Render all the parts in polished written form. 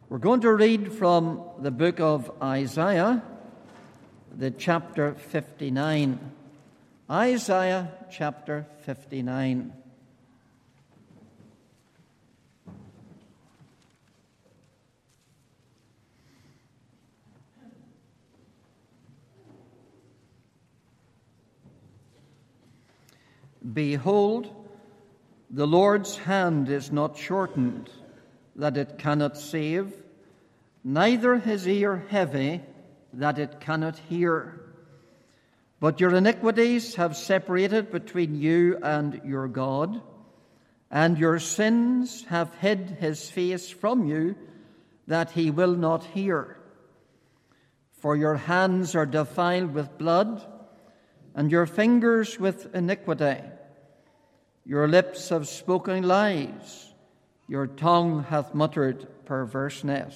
We're going to read from the book of Isaiah, the chapter 59. Isaiah chapter 59. Behold, the Lord's hand is not shortened, that it cannot save, neither his ear heavy, that it cannot hear. But your iniquities have separated between you and your God, and your sins have hid his face from you, that he will not hear. For your hands are defiled with blood, and your fingers with iniquity. Your lips have spoken lies, your tongue hath muttered perverseness.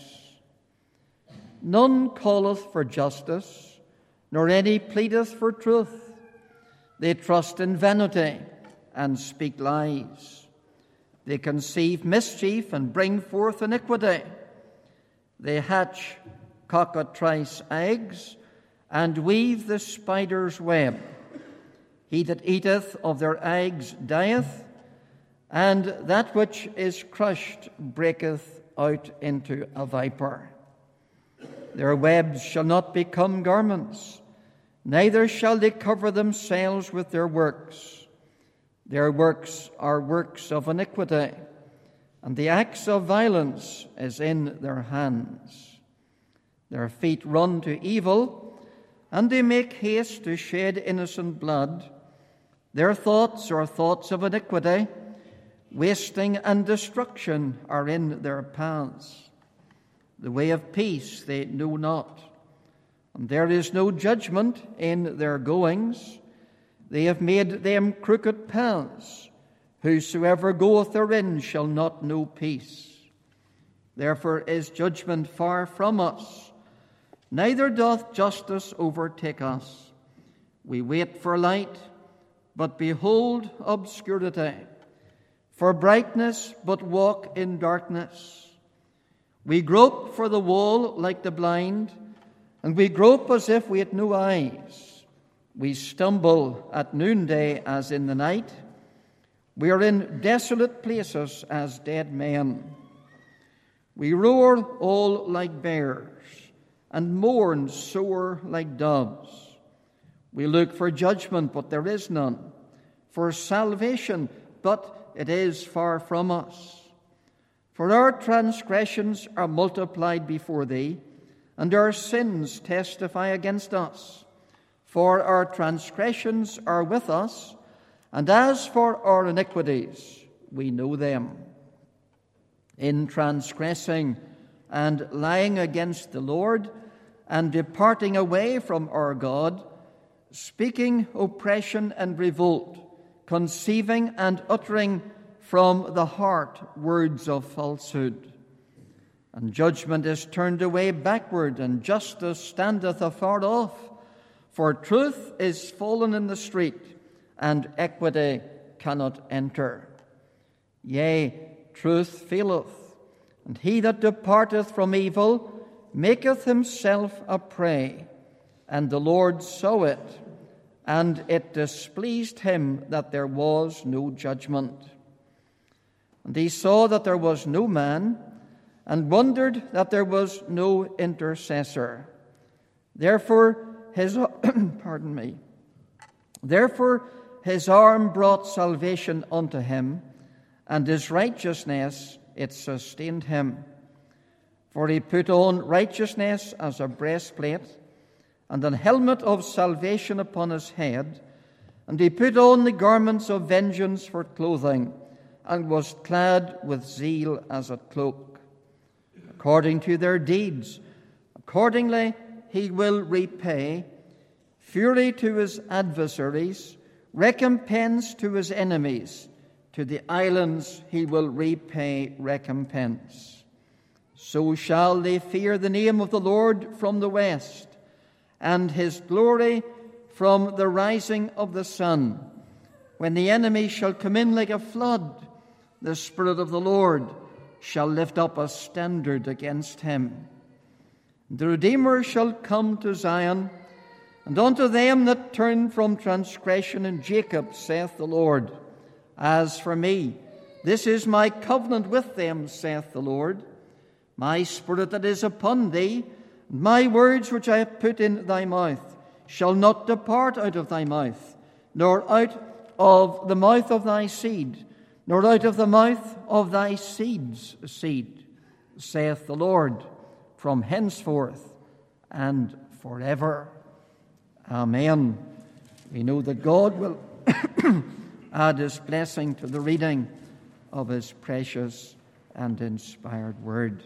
None calleth for justice, nor any pleadeth for truth. They trust in vanity and speak lies. They conceive mischief and bring forth iniquity. They hatch cockatrice eggs and weave the spider's web. He that eateth of their eggs dieth, and that which is crushed breaketh out into a viper. Their webs shall not become garments, neither shall they cover themselves with their works. Their works are works of iniquity, and the axe of violence is in their hands. Their feet run to evil, and they make haste to shed innocent blood. Their thoughts are thoughts of iniquity. Wasting and destruction are in their paths. The way of peace they know not, and there is no judgment in their goings. They have made them crooked paths. Whosoever goeth therein shall not know peace. Therefore is judgment far from us, neither doth justice overtake us. We wait for light, but behold obscurity. For brightness, but walk in darkness. We grope for the wall like the blind, and we grope as if we had no eyes. We stumble at noonday as in the night. We are in desolate places as dead men. We roar all like bears, and mourn sore like doves. We look for judgment, but there is none, for salvation, but it is far from us. For our transgressions are multiplied before thee, and our sins testify against us. For our transgressions are with us, and as for our iniquities, we know them. In transgressing and lying against the Lord, and departing away from our God, speaking oppression and revolt, conceiving and uttering from the heart words of falsehood. And judgment is turned away backward, and justice standeth afar off. For truth is fallen in the street, and equity cannot enter. Yea, truth faileth, and he that departeth from evil maketh himself a prey. And the Lord saw it, and it displeased him that there was no judgment. And he saw that there was no man, and wondered that there was no intercessor. Therefore his Therefore his arm brought salvation unto him, and his righteousness it sustained him. For he put on righteousness as a breastplate, and an helmet of salvation upon his head, and he put on the garments of vengeance for clothing, and was clad with zeal as a cloak. According to their deeds, accordingly he will repay, fury to his adversaries, recompense to his enemies. To the islands he will repay recompense. So shall they fear the name of the Lord from the west, and his glory from the rising of the sun. When the enemy shall come in like a flood, the Spirit of the Lord shall lift up a standard against him. The Redeemer shall come to Zion, and unto them that turn from transgression in Jacob, saith the Lord. As for me, this is my covenant with them, saith the Lord. My spirit that is upon thee, and my words which I have put in thy mouth, shall not depart out of thy mouth, nor out of the mouth of thy seed, nor out of the mouth of thy seed's seed, saith the Lord, from henceforth and forever. Amen. We know that God will add his blessing to the reading of his precious and inspired word.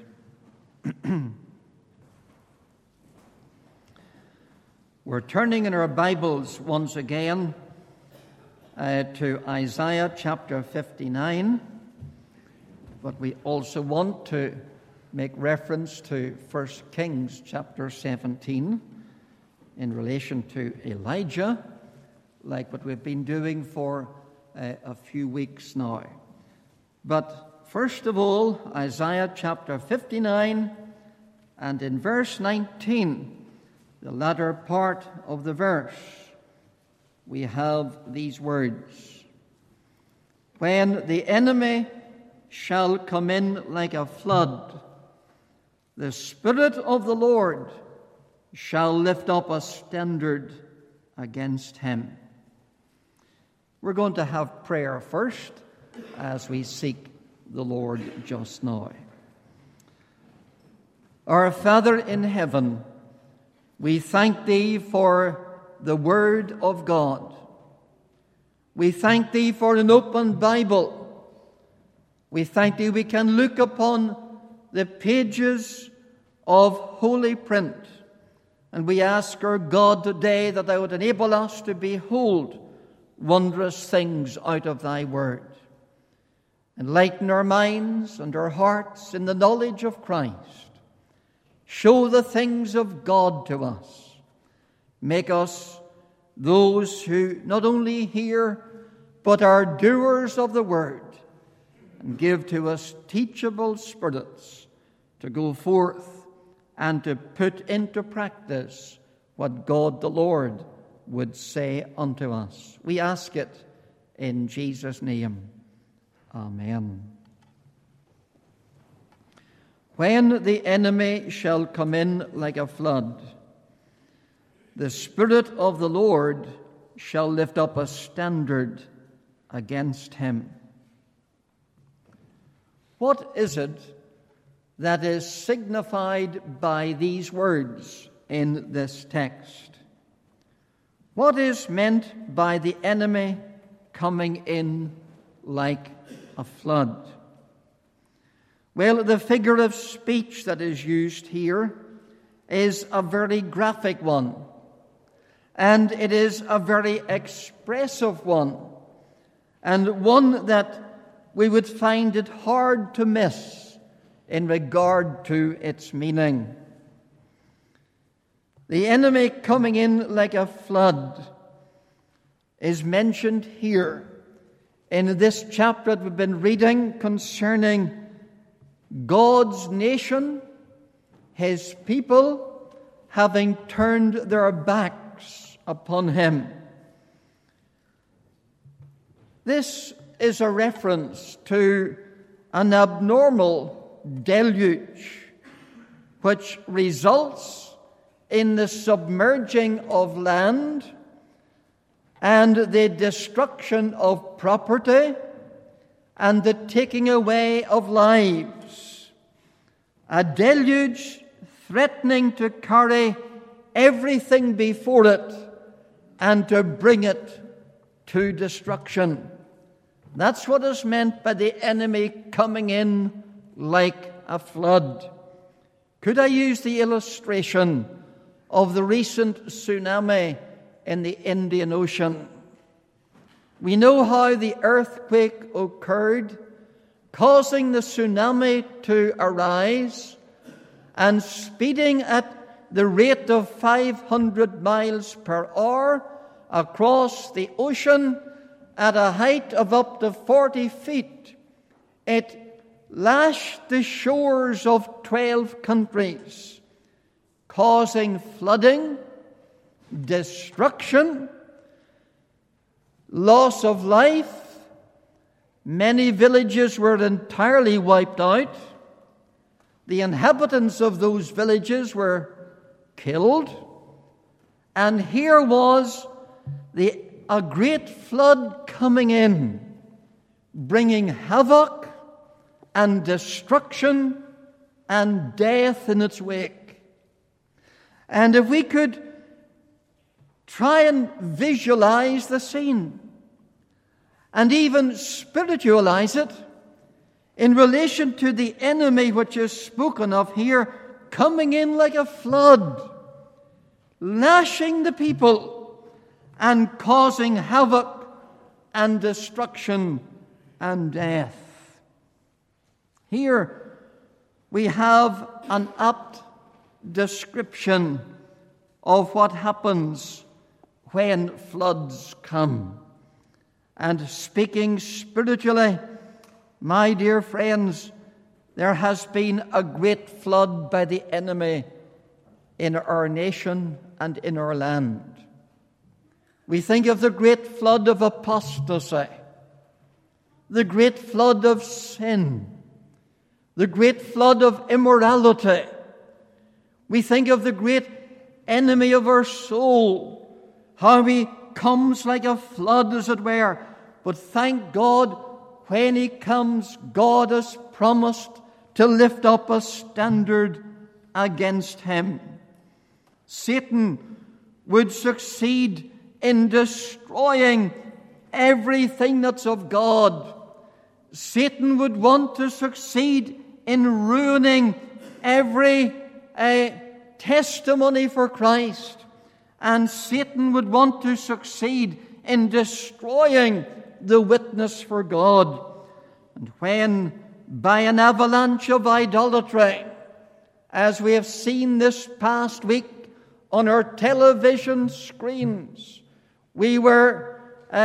We're turning in our Bibles once again to Isaiah chapter 59, but we also want to make reference to 1 Kings chapter 17 in relation to Elijah, like what we've been doing for a few weeks now. But first of all, Isaiah chapter 59, and in verse 19, the latter part of the verse, we have these words: When the enemy shall come in like a flood, the Spirit of the Lord shall lift up a standard against him. We're going to have prayer first as we seek the Lord just now. Our Father in heaven, we thank thee for the Word of God. We thank thee for an open Bible. We thank thee we can look upon the pages of holy print. And we ask our God today that thou would enable us to behold wondrous things out of thy word. Enlighten our minds and our hearts in the knowledge of Christ. Show the things of God to us. Make us those who not only hear, but are doers of the word. And give to us teachable spirits to go forth and to put into practice what God the Lord would say unto us. We ask it in Jesus' name. Amen. When the enemy shall come in like a flood, the Spirit of the Lord shall lift up a standard against him. What is it that is signified by these words in this text? What is meant by the enemy coming in like a flood? Well, the figure of speech that is used here is a very graphic one, and it is a very expressive one, and one that we would find it hard to miss in regard to its meaning. The enemy coming in like a flood is mentioned here in this chapter that we've been reading concerning God's nation, his people, having turned their backs upon him. This is a reference to an abnormal deluge which results in the submerging of land and the destruction of property and the taking away of lives. A deluge threatening to carry everything before it and to bring it to destruction. That's what is meant by the enemy coming in like a flood. Could I use the illustration of the recent tsunami in the Indian Ocean? We know how the earthquake occurred, causing the tsunami to arise and speeding at the rate of 500 miles per hour across the ocean at a height of up to 40 feet. It lashed the shores of 12 countries, causing flooding, destruction, loss of life. Many villages were entirely wiped out. The inhabitants of those villages were killed. And here was a great flood coming in, bringing havoc and destruction and death in its wake. And if we could try and visualize the scene and even spiritualize it in relation to the enemy which is spoken of here, coming in like a flood, lashing the people and causing havoc and destruction and death. Here we have an apt description of what happens when floods come. And speaking spiritually, my dear friends, there has been a great flood by the enemy in our nation and in our land. We think of the great flood of apostasy, the great flood of sin, the great flood of immorality. We think of the great enemy of our soul, how he comes like a flood, as it were. But thank God, when he comes, God has promised to lift up a standard against him. Satan would succeed in destroying everything that's of God. Satan would want to succeed in ruining every testimony for Christ. And Satan would want to succeed in destroying the witness for God. And when, by an avalanche of idolatry, as we have seen this past week on our television screens, we were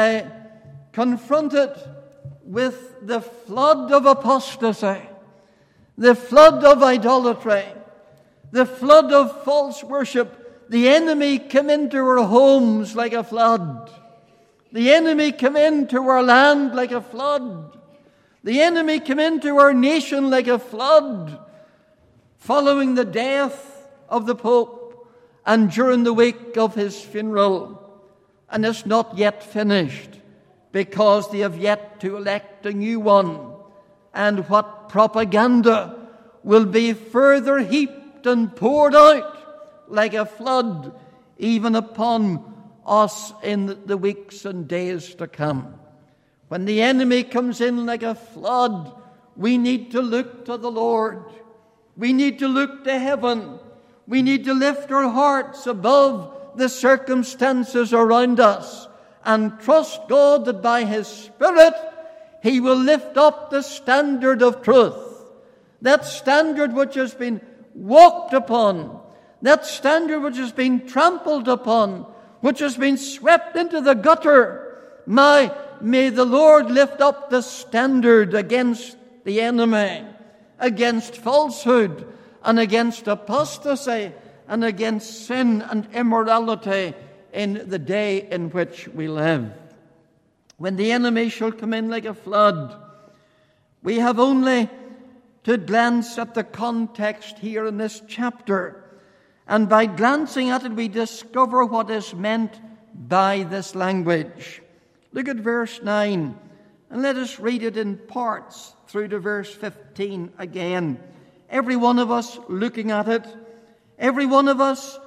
confronted with the flood of apostasy, the flood of idolatry, the flood of false worship. The enemy came into our homes like a flood. The enemy came into our land like a flood. The enemy came into our nation like a flood, following the death of the Pope and during the week of his funeral. And it's not yet finished, because they have yet to elect a new one. And what propaganda will be further heaped and poured out like a flood, even upon us in the weeks and days to come. When the enemy comes in like a flood, we need to look to the Lord. We need to look to heaven. We need to lift our hearts above the circumstances around us and trust God that by His Spirit He will lift up the standard of truth. That standard which has been walked upon, that standard which has been trampled upon, which has been swept into the gutter. May the Lord lift up the standard against the enemy, against falsehood, and against apostasy, and against sin and immorality in the day in which we live. When the enemy shall come in like a flood, we have only to glance at the context here in this chapter. And by glancing at it, we discover what is meant by this language. Look at verse 9, and let us read it in parts through to verse 15 again. Every one of us looking at it, every one of us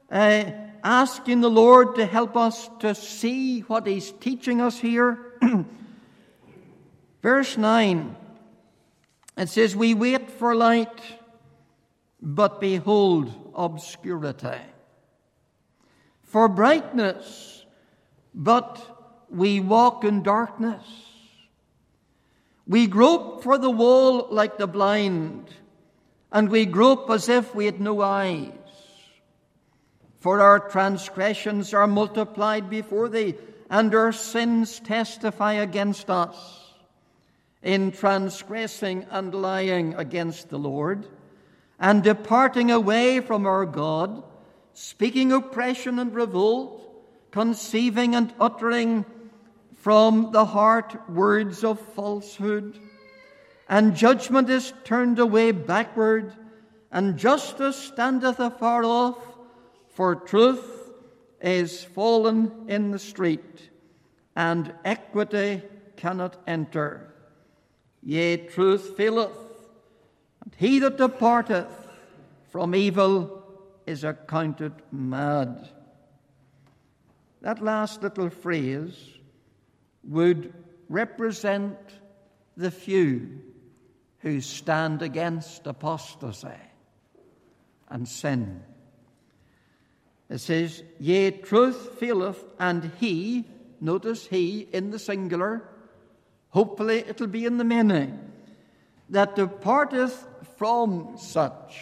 asking the Lord to help us to see what He's teaching us here. Verse 9, it says, "We wait for light, but behold obscurity. For brightness, but we walk in darkness. We grope for the wall like the blind, and we grope as if we had no eyes. For our transgressions are multiplied before Thee, and our sins testify against us. in transgressing and lying against the Lord, and departing away from our God, speaking oppression and revolt, conceiving and uttering from the heart words of falsehood. And judgment is turned away backward, and justice standeth afar off, for truth is fallen in the street, and equity cannot enter. Yea, truth faileth, and he that departeth from evil is accounted mad. That last little phrase would represent the few who stand against apostasy and sin. It says, yea, truth faileth, and he, notice he in the singular, hopefully it'll be in the many, that departeth from such.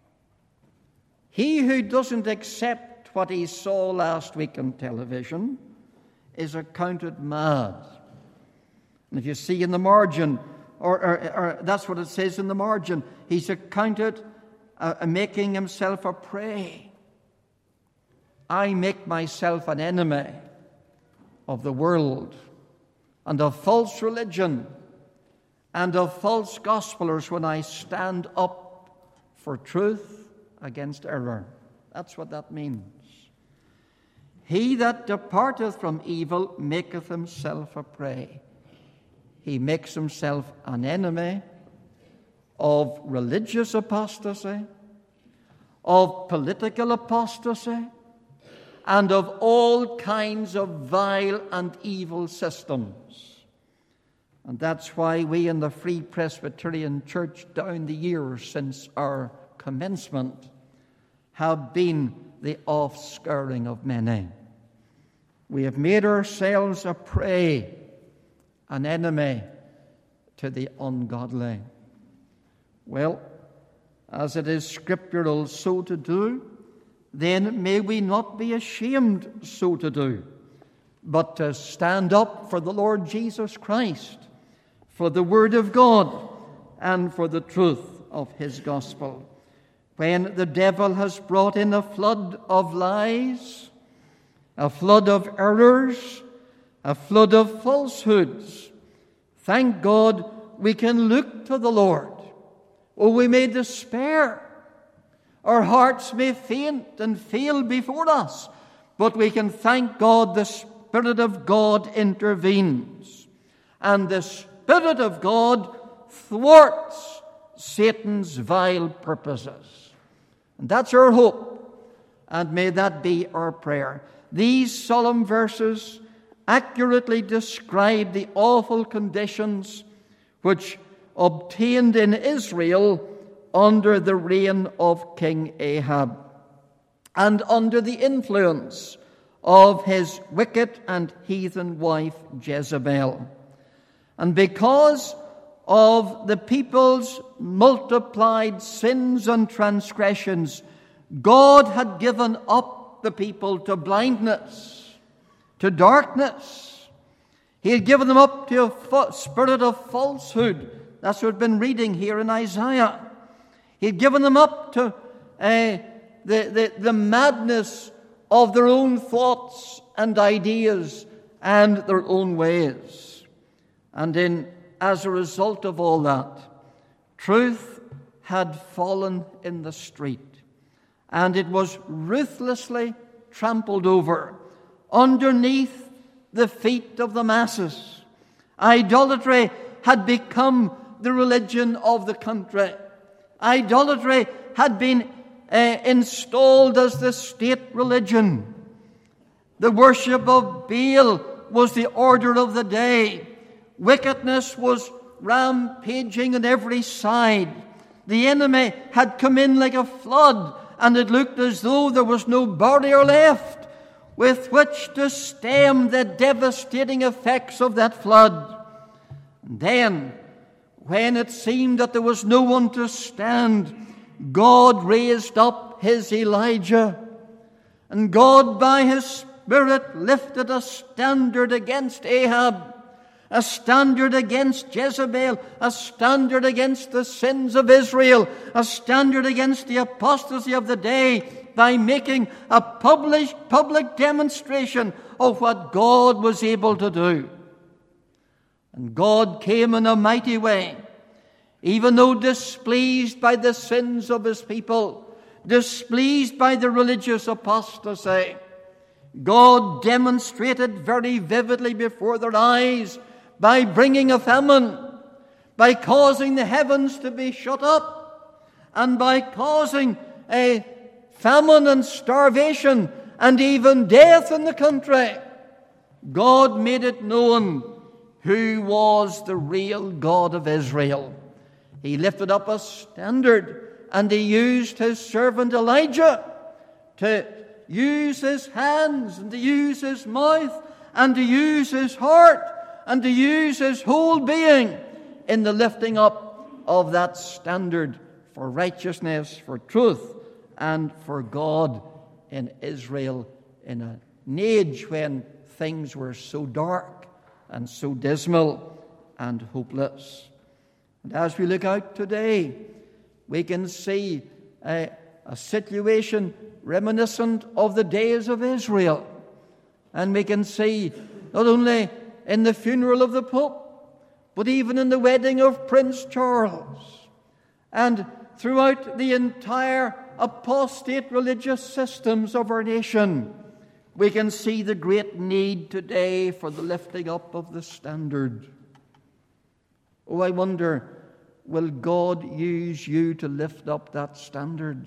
He who doesn't accept what he saw last week on television is accounted mad. And if you see in the margin, or that's what it says in the margin, he's accounted making himself a prey. I make myself an enemy of the world and of false religion and of false gospelers when I stand up for truth against error. That's what that means. He that departeth from evil maketh himself a prey. He makes himself an enemy of religious apostasy, of political apostasy, and of all kinds of vile and evil systems. And that's why we in the Free Presbyterian Church down the years since our commencement have been the offscouring of many. We have made ourselves a prey, an enemy to the ungodly. Well, as it is scriptural so to do, then may we not be ashamed so to do, but to stand up for the Lord Jesus Christ, for the Word of God, and for the truth of His gospel. When the devil has brought in a flood of lies, a flood of errors, a flood of falsehoods, thank God we can look to the Lord. Oh, we may despair. Our hearts may faint and fail before us, but we can thank God the Spirit of God intervenes. And the Spirit of God thwarts Satan's vile purposes. And that's our hope, and may that be our prayer. These solemn verses accurately describe the awful conditions which obtained in Israel under the reign of King Ahab and under the influence of his wicked and heathen wife Jezebel. And because of the people's multiplied sins and transgressions, God had given up the people to blindness, to darkness. He had given them up to a spirit of falsehood. That's what we've been reading here in Isaiah. He had given them up to the madness of their own thoughts and ideas and their own ways. And as a result of all that, truth had fallen in the street, and it was ruthlessly trampled over underneath the feet of the masses. Idolatry had become the religion of the country. Idolatry had been installed as the state religion. The worship of Baal was the order of the day. Wickedness was rampaging on every side. The enemy had come in like a flood, and it looked as though there was no barrier left with which to stem the devastating effects of that flood. And then, when it seemed that there was no one to stand, God raised up His Elijah. And God, by His Spirit, lifted a standard against Ahab. a standard against Jezebel, a standard against the sins of Israel, a standard against the apostasy of the day, by making a public demonstration of what God was able to do. And God came in a mighty way, even though displeased by the sins of his people, displeased by the religious apostasy. God demonstrated very vividly before their eyes by bringing a famine, by causing the heavens to be shut up, and by causing a famine and starvation and even death in the country. God made it known who was the real God of Israel. He lifted up a standard, and he used his servant Elijah to use his hands and to use his mouth and to use his heart and to use his whole being in the lifting up of that standard for righteousness, for truth, and for God in Israel in an age when things were so dark and so dismal and hopeless. And as we look out today, we can see a situation reminiscent of the days of Israel. And we can see not only in the funeral of the Pope, but even in the wedding of Prince Charles, and throughout the entire apostate religious systems of our nation, we can see the great need today for the lifting up of the standard. Oh, I wonder, will God use you to lift up that standard?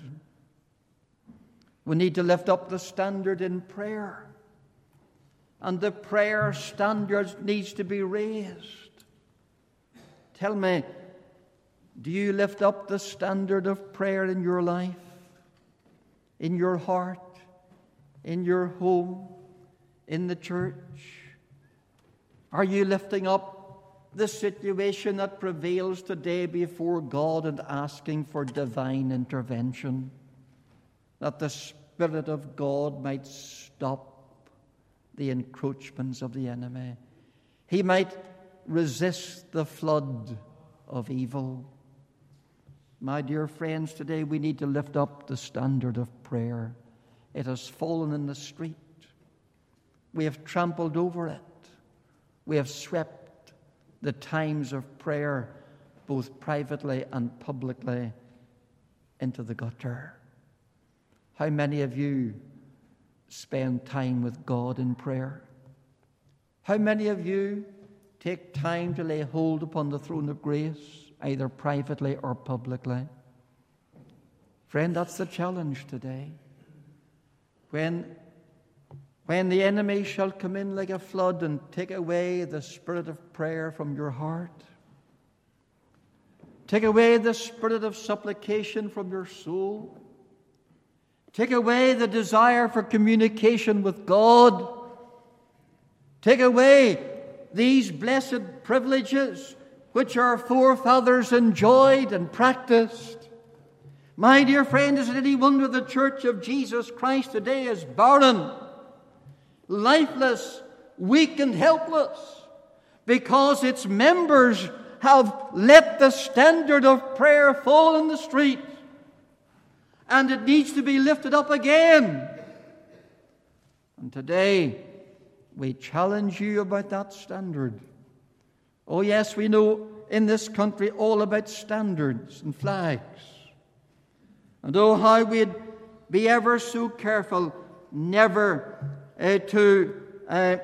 We need to lift up the standard in prayer. And the prayer standard needs to be raised. Tell me, do you lift up the standard of prayer in your life, in your heart, in your home, in the church? Are you lifting up the situation that prevails today before God and asking for divine intervention, that the Spirit of God might stop the encroachments of the enemy? He might resist the flood of evil. My dear friends, today we need to lift up the standard of prayer. It has fallen in the street. We have trampled over it. We have swept the times of prayer, both privately and publicly, into the gutter. How many of you spend time with God in prayer? How many of you take time to lay hold upon the throne of grace, either privately or publicly? Friend, that's the challenge today. When the enemy shall come in like a flood and take away the spirit of prayer from your heart, take away the spirit of supplication from your soul, take away the desire for communication with God, take away these blessed privileges which our forefathers enjoyed and practiced. My dear friend, is it any wonder the Church of Jesus Christ today is barren, lifeless, weak and helpless? Because its members have let the standard of prayer fall in the street, and it needs to be lifted up again. And today we challenge you about that standard. Oh yes, we know in this country all about standards and flags. And oh, how we'd be ever so careful never to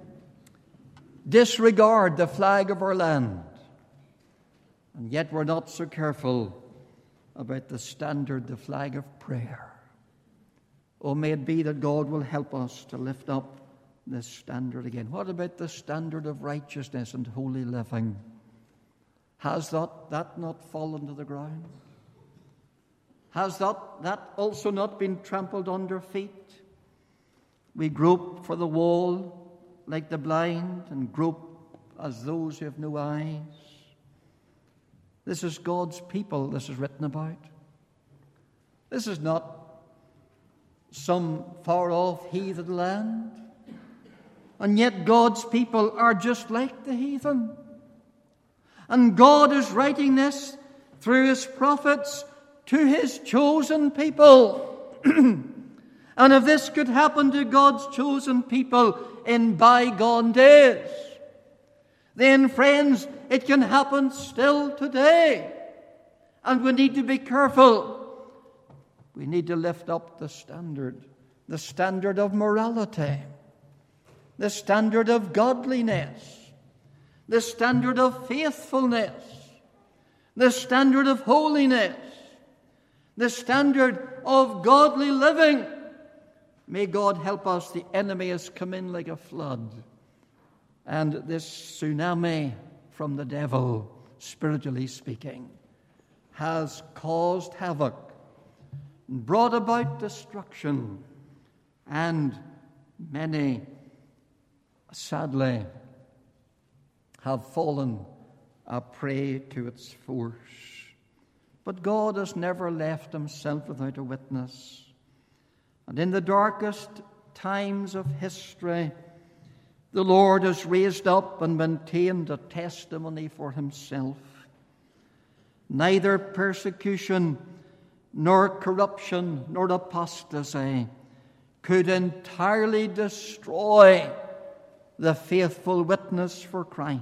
disregard the flag of our land. And yet we're not so careful about the standard, the flag of prayer. Oh, may it be that God will help us to lift up this standard again. What about the standard of righteousness and holy living? Has that not fallen to the ground? Has that also not been trampled under feet? We grope for the wall like the blind and grope as those who have no eyes. This is God's people this is written about. This is not some far-off heathen land. And yet God's people are just like the heathen. And God is writing this through His prophets to His chosen people. And if this could happen to God's chosen people in bygone days, then, friends, it can happen still today. And we need to be careful. We need to lift up the standard of morality, the standard of godliness, the standard of faithfulness, the standard of holiness, the standard of godly living. May God help us. The enemy has come in like a flood. And this tsunami from the devil, spiritually speaking, has caused havoc, brought about destruction, and many, sadly, have fallen a prey to its force. But God has never left Himself without a witness. And in the darkest times of history, the Lord has raised up and maintained a testimony for Himself. Neither persecution, nor corruption, nor apostasy could entirely destroy the faithful witness for Christ.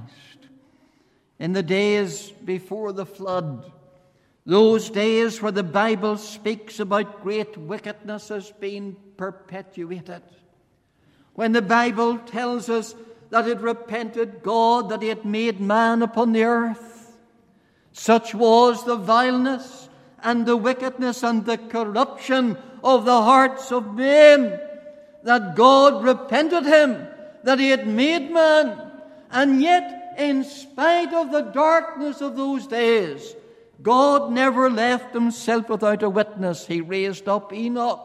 In the days before the flood, those days where the Bible speaks about great wickedness as being perpetuated, when the Bible tells us that it repented God that He had made man upon the earth, such was the vileness and the wickedness and the corruption of the hearts of men that God repented Him that He had made man. And yet, in spite of the darkness of those days, God never left Himself without a witness. He raised up Enoch,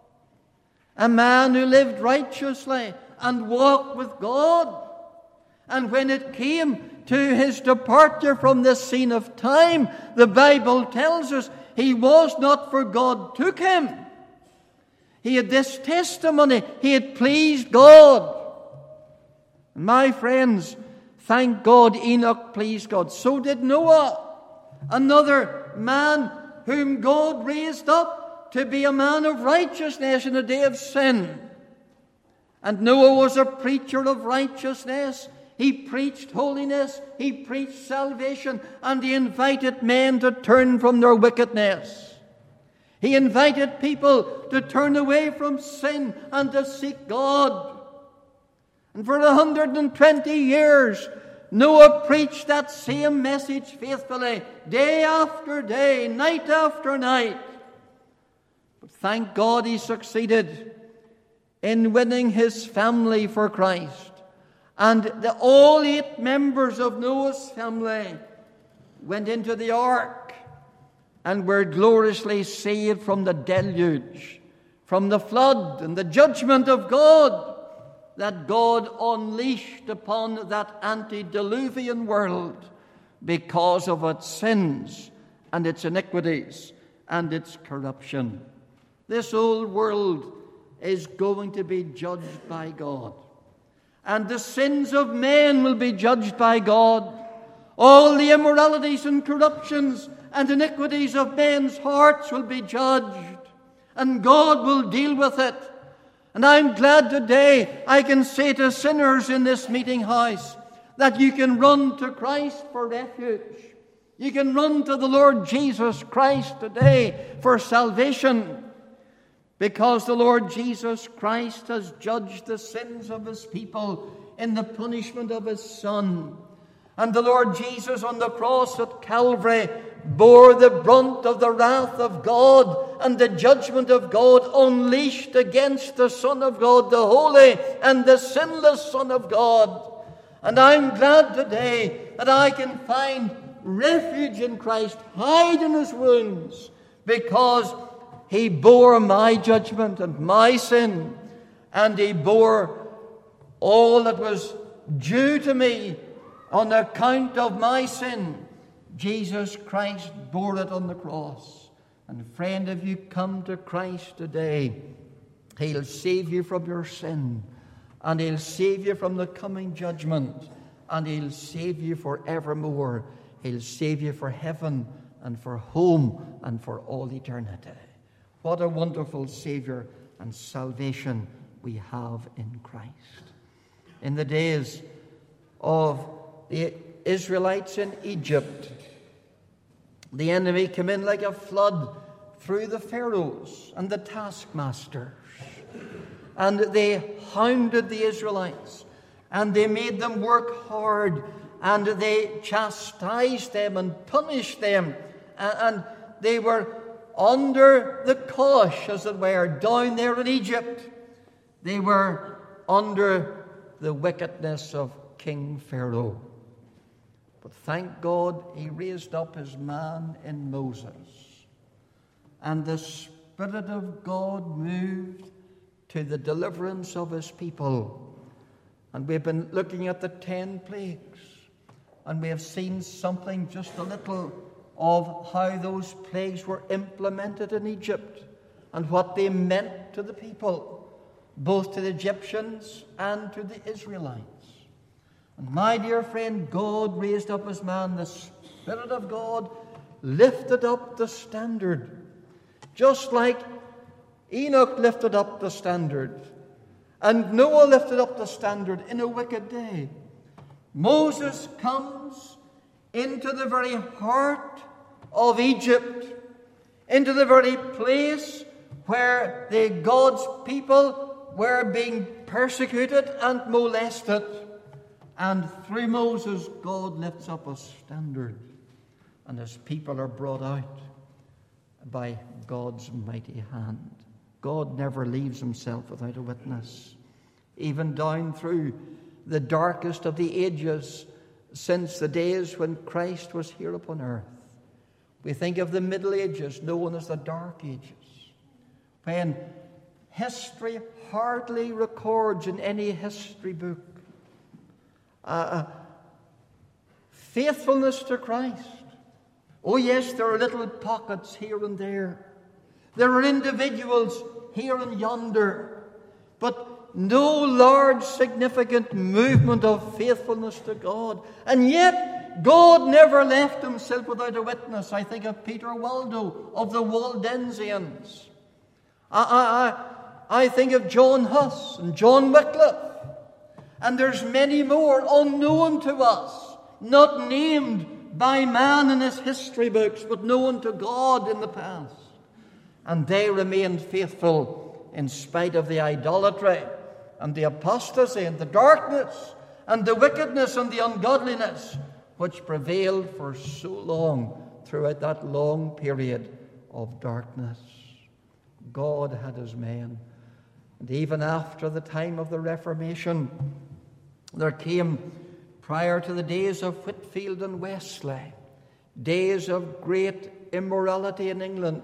a man who lived righteously and walked with God. And when it came to his departure from this scene of time, the Bible tells us he was not, for God took him. He had this testimony. He had pleased God. My friends, thank God Enoch pleased God. So did Noah, another man whom God raised up to be a man of righteousness in a day of sin. And Noah was a preacher of righteousness. He preached holiness, he preached salvation, and he invited men to turn from their wickedness. He invited people to turn away from sin and to seek God. And for 120 years, Noah preached that same message faithfully, day after day, night after night. But thank God he succeeded in winning his family for Christ. And all 8 members of Noah's family went into the ark and were gloriously saved from the deluge, from the flood and the judgment of God that God unleashed upon that antediluvian world because of its sins and its iniquities and its corruption. This old world is going to be judged by God. And the sins of men will be judged by God. All the immoralities and corruptions and iniquities of men's hearts will be judged. And God will deal with it. And I'm glad today I can say to sinners in this meeting house that you can run to Christ for refuge. You can run to the Lord Jesus Christ today for salvation. Because the Lord Jesus Christ has judged the sins of His people in the punishment of His Son. And the Lord Jesus on the cross at Calvary bore the brunt of the wrath of God and the judgment of God unleashed against the Son of God, the holy and the sinless Son of God. And I'm glad today that I can find refuge in Christ, hide in His wounds, because He bore my judgment and my sin, and He bore all that was due to me on account of my sin. Jesus Christ bore it on the cross. And friend, if you come to Christ today, He'll save you from your sin and He'll save you from the coming judgment, and He'll save you forevermore. He'll save you for heaven and for home and for all eternity. What a wonderful Savior and salvation we have in Christ. In the days of the Israelites in Egypt, the enemy came in like a flood through the pharaohs and the taskmasters. And they hounded the Israelites, and they made them work hard, and they chastised them and punished them, and they were under the cosh, as it were, down there in Egypt. They were under the wickedness of King Pharaoh. But thank God He raised up His man in Moses, and the Spirit of God moved to the deliverance of His people. And we've been looking at the 10 plagues, and we have seen something, just a little, of how those plagues were implemented in Egypt and what they meant to the people, both to the Egyptians and to the Israelites. And my dear friend, God raised up His man. The Spirit of God lifted up the standard, just like Enoch lifted up the standard, and Noah lifted up the standard in a wicked day. Moses comes into the very heart of Egypt, into the very place where the God's people were being persecuted and molested. And through Moses, God lifts up a standard, and His people are brought out by God's mighty hand. God never leaves Himself without a witness. Even down through the darkest of the ages, since the days when Christ was here upon earth. We think of the Middle Ages, known as the Dark Ages, when history hardly records in any history book faithfulness to Christ. Oh yes, there are little pockets here and there. There are individuals here and yonder, but no large significant movement of faithfulness to God. And yet, God never left Himself without a witness. I think of Peter Waldo of the Waldensians. I think of John Huss and John Wycliffe. And there's many more unknown to us, not named by man in his history books, but known to God in the past. And they remained faithful in spite of the idolatry and the apostasy and the darkness and the wickedness and the ungodliness which prevailed for so long throughout that long period of darkness. God had His men. And even after the time of the Reformation, there came, prior to the days of Whitefield and Wesley, days of great immorality in England,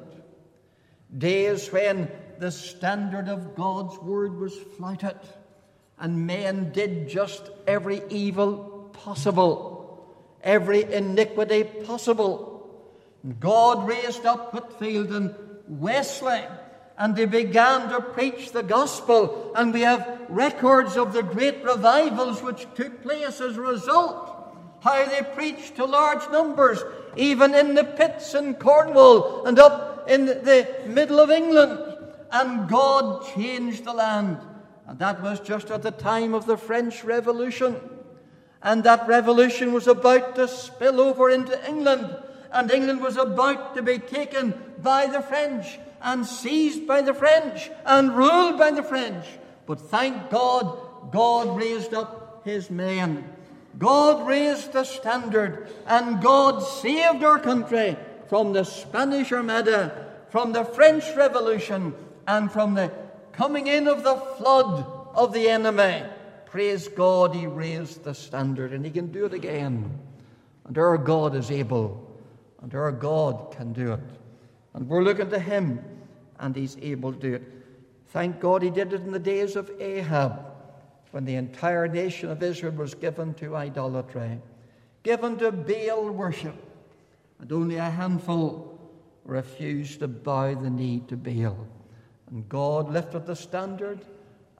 days when the standard of God's word was flouted, and men did just every evil possible, every iniquity possible. God raised up Whitefield and Wesley, and they began to preach the gospel, and we have records of the great revivals which took place as a result. How they preached to large numbers, even in the pits in Cornwall and up in the middle of England. And God changed the land. And that was just at the time of the French Revolution. And that revolution was about to spill over into England. And England was about to be taken by the French and seized by the French and ruled by the French. But thank God, God raised up His men. God raised the standard, and God saved our country from the Spanish Armada, from the French Revolution, and from the coming in of the flood of the enemy. Praise God, He raised the standard, and He can do it again. And our God is able, and our God can do it. And we're looking to Him, and He's able to do it. Thank God He did it in the days of Ahab, when the entire nation of Israel was given to idolatry, given to Baal worship, and only a handful refused to bow the knee to Baal. And God lifted the standard,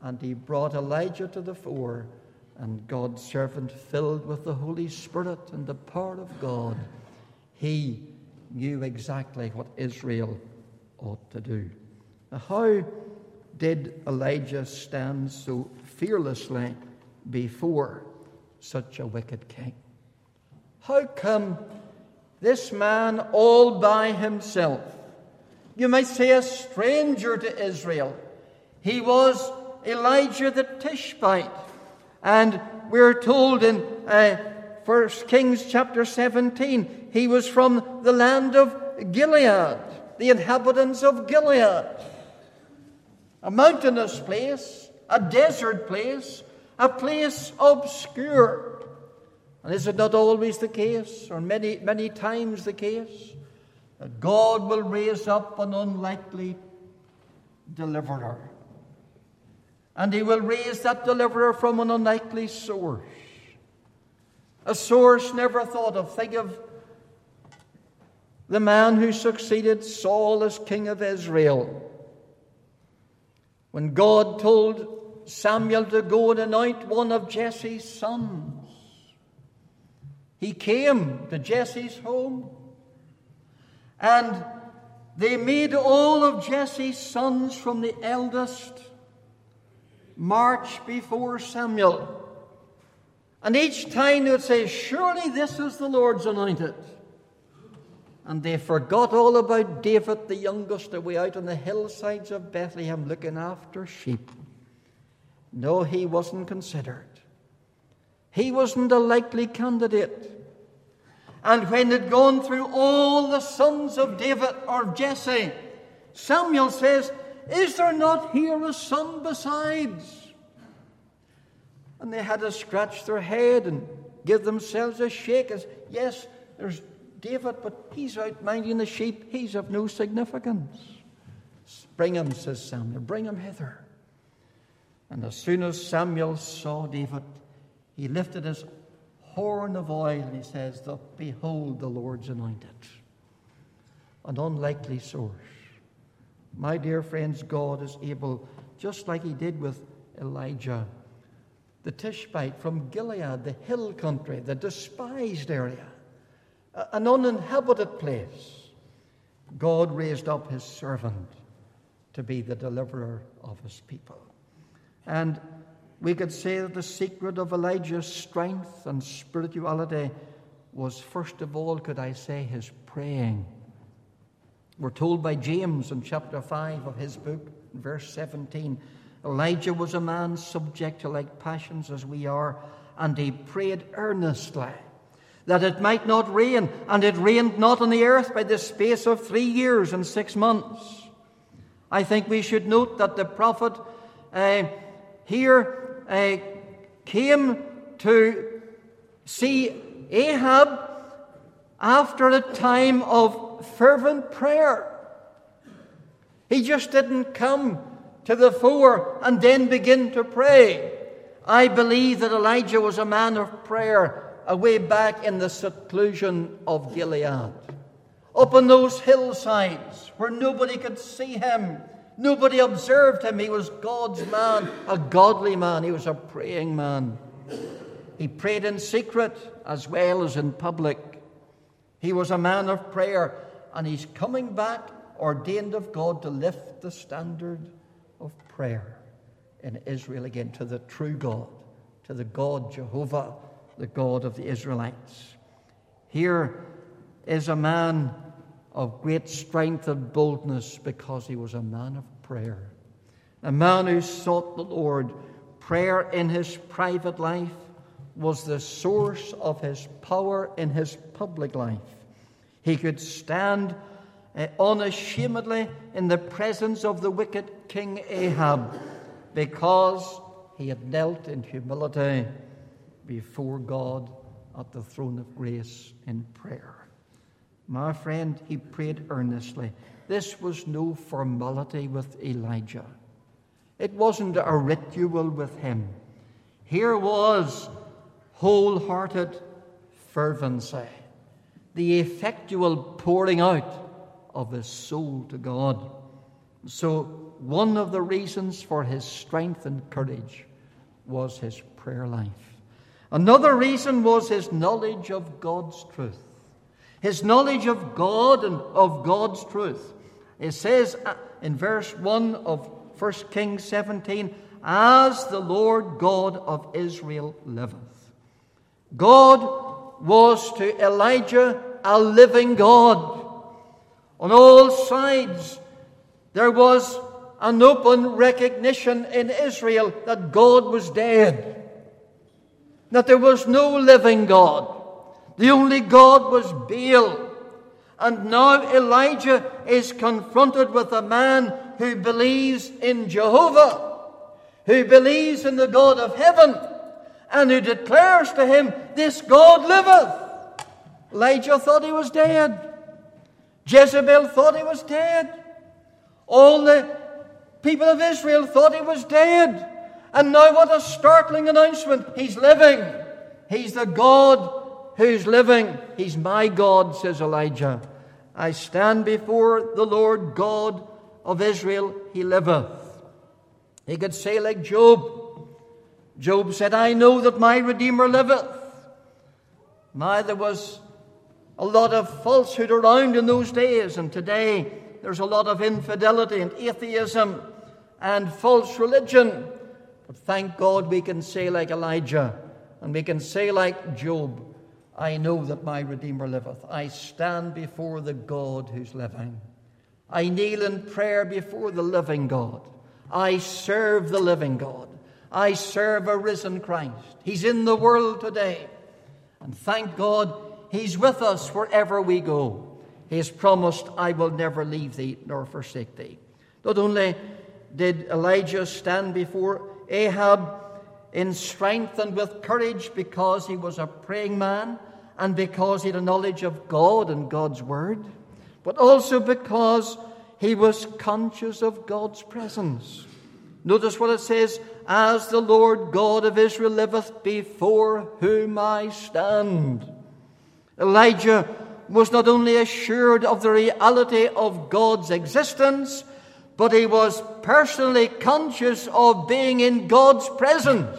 and he brought Elijah to the fore, and God's servant, filled with the Holy Spirit and the power of God, he knew exactly what Israel ought to do. Now, how did Elijah stand so fearlessly before such a wicked king? How come this man all by himself, you might say a stranger to Israel, he was Elijah the Tishbite, and we're told in 1 Kings chapter 17, he was from the land of Gilead, the inhabitants of Gilead, a mountainous place, a desert place, a place obscure. And is it not always the case, or many, many times the case, that God will raise up an unlikely deliverer? And he will raise that deliverer from an unlikely source. A source never thought of. Think of the man who succeeded Saul as king of Israel. When God told Samuel to go and anoint one of Jesse's sons, he came to Jesse's home, and they made all of Jesse's sons from the eldest march before Samuel. And each time they would say, "Surely this is the Lord's anointed." And they forgot all about David, the youngest, away out on the hillsides of Bethlehem looking after sheep. No, he wasn't considered. He wasn't a likely candidate. And when they'd gone through all the sons of David or Jesse, Samuel says, "Is there not here a son besides?" And they had to scratch their head and give themselves a shake as, "Yes, there's David, but he's out minding the sheep. He's of no significance." "Bring him," says Samuel, "bring him hither." And as soon as Samuel saw David, he lifted his horn of oil and he says, "Behold the Lord's anointed." An unlikely source. My dear friends, God is able, just like he did with Elijah, the Tishbite from Gilead, the hill country, the despised area, an uninhabited place. God raised up his servant to be the deliverer of his people. And we could say that the secret of Elijah's strength and spirituality was, first of all, could I say, his praying. We're told by James in chapter 5 of his book, verse 17, Elijah was a man subject to like passions as we are, and he prayed earnestly that it might not rain, and it rained not on the earth by the space of 3 years and 6 months. I think we should note that the prophet here came to see Ahab after a time of fervent prayer. He just didn't come to the fore and then begin to pray. I believe that Elijah was a man of prayer away back in the seclusion of Gilead, up on those hillsides where nobody could see him, nobody observed him. He was God's man, a godly man. He was a praying man. He prayed in secret as well as in public. He was a man of prayer, and he's coming back, ordained of God, to lift the standard of prayer in Israel again, to the true God, to the God Jehovah, the God of the Israelites. Here is a man of great strength and boldness because he was a man of prayer, a man who sought the Lord. Prayer in his private life was the source of his power in his public life. He could stand unashamedly in the presence of the wicked King Ahab because he had knelt in humility before God at the throne of grace in prayer. My friend, he prayed earnestly. This was no formality with Elijah. It wasn't a ritual with him. Here was wholehearted fervency, the effectual pouring out of his soul to God. So one of the reasons for his strength and courage was his prayer life. Another reason was his knowledge of God's truth. His knowledge of God and of God's truth. It says in verse 1 of 1 Kings 17, "As the Lord God of Israel liveth." God was to Elijah a living God. On all sides, there was an open recognition in Israel that God was dead, that there was no living God. The only God was Baal. And now Elijah is confronted with a man who believes in Jehovah, who believes in the God of heaven, and who declares to him, "This God liveth." Elijah thought he was dead. Jezebel thought he was dead. All the people of Israel thought he was dead. And now what a startling announcement. He's living. He's the God who's living. "He's my God," says Elijah. "I stand before the Lord God of Israel. He liveth." He could say like Job. Job said, "I know that my Redeemer liveth." Now there was a lot of falsehood around in those days, and today there's a lot of infidelity and atheism and false religion. But thank God we can say like Elijah, and we can say like Job, "I know that my Redeemer liveth. I stand before the God who's living. I kneel in prayer before the living God. I serve the living God. I serve a risen Christ. He's in the world today. And thank God He's with us wherever we go. He has promised, "I will never leave thee nor forsake thee." Not only did Elijah stand before Ahab in strength and with courage because he was a praying man and because he had a knowledge of God and God's word, but also because he was conscious of God's presence. Notice what it says, "As the Lord God of Israel liveth, before whom I stand." Elijah was not only assured of the reality of God's existence, but he was personally conscious of being in God's presence.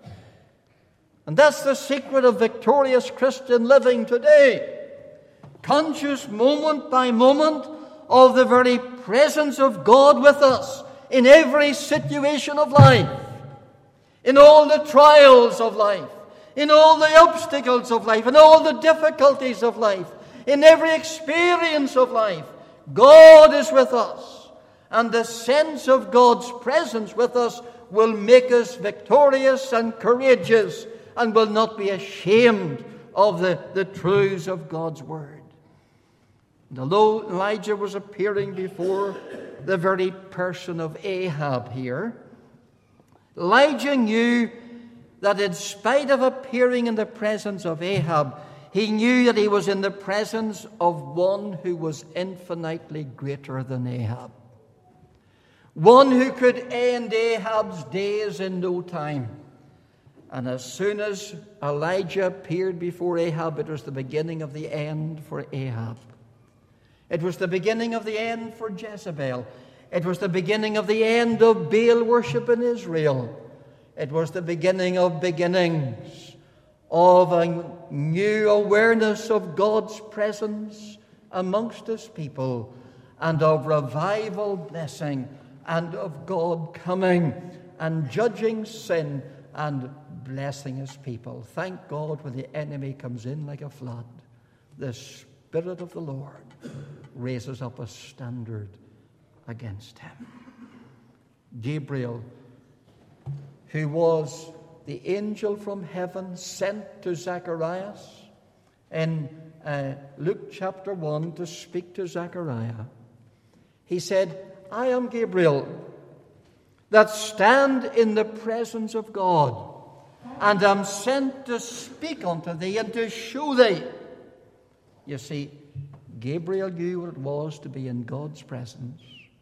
And that's the secret of victorious Christian living today. Conscious moment by moment of the very presence of God with us in every situation of life, in all the trials of life, in all the obstacles of life, in all the difficulties of life, in every experience of life. God is with us, and the sense of God's presence with us will make us victorious and courageous, and will not be ashamed of the truths of God's word. And although Elijah was appearing before the very person of Ahab here, Elijah knew that in spite of appearing in the presence of Ahab, he knew that he was in the presence of one who was infinitely greater than Ahab. One who could end Ahab's days in no time. And as soon as Elijah appeared before Ahab, it was the beginning of the end for Ahab. It was the beginning of the end for Jezebel. It was the beginning of the end of Baal worship in Israel. It was the beginning of beginnings of a new awareness of God's presence amongst His people, and of revival blessing, and of God coming and judging sin and blessing His people. Thank God when the enemy comes in like a flood, the Spirit of the Lord raises up a standard against him. Gabriel, who was the angel from heaven sent to Zacharias in Luke chapter 1 to speak to Zechariah, he said, "I am Gabriel, that stand in the presence of God, and am sent to speak unto thee and to show thee." You see, Gabriel knew what it was to be in God's presence,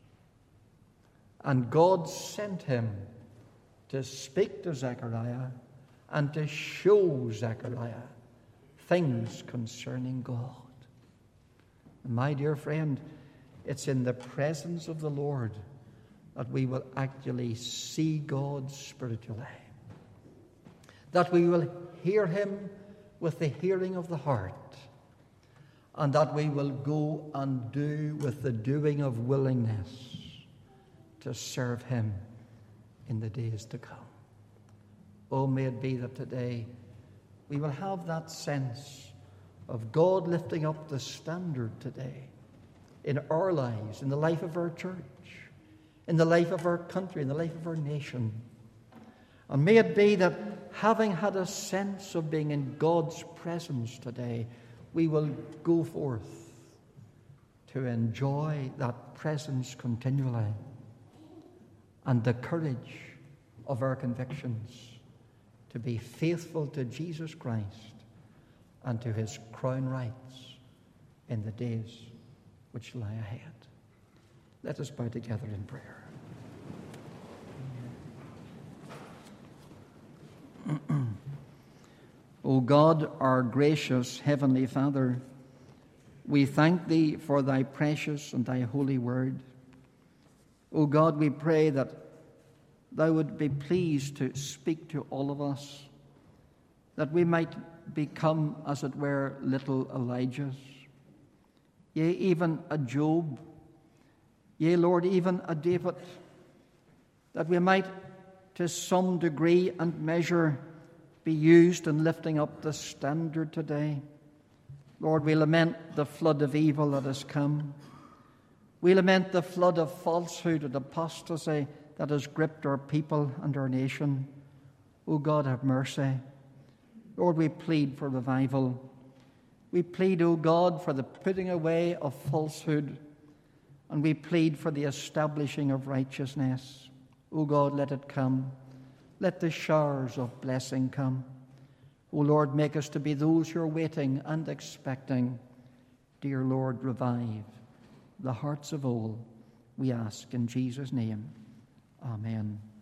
and God sent him to speak to Zechariah and to show Zechariah things concerning God. And my dear friend, it's in the presence of the Lord that we will actually see God spiritually, that we will hear him with the hearing of the heart, and that we will go and do with the doing of willingness to serve him in the days to come. Oh, may it be that today we will have that sense of God lifting up the standard today in our lives, in the life of our church, in the life of our country, in the life of our nation. And may it be that having had a sense of being in God's presence today, we will go forth to enjoy that presence continually, and the courage of our convictions to be faithful to Jesus Christ and to his crown rights in the days which lie ahead. Let us bow together in prayer. O God, our gracious Heavenly Father, we thank thee for thy precious and thy holy word. O God, we pray that thou would be pleased to speak to all of us, that we might become, as it were, little Elijahs, yea, even a Job, yea, Lord, even a David, that we might, to some degree and measure, be used in lifting up the standard today. Lord, we lament the flood of evil that has come. We lament the flood of falsehood and apostasy that has gripped our people and our nation. O God, have mercy. Lord, we plead for revival. We plead, O God, for the putting away of falsehood, and we plead for the establishing of righteousness. O God, let it come. Let the showers of blessing come. O Lord, make us to be those who are waiting and expecting. Dear Lord, revive the hearts of all, we ask in Jesus' name. Amen.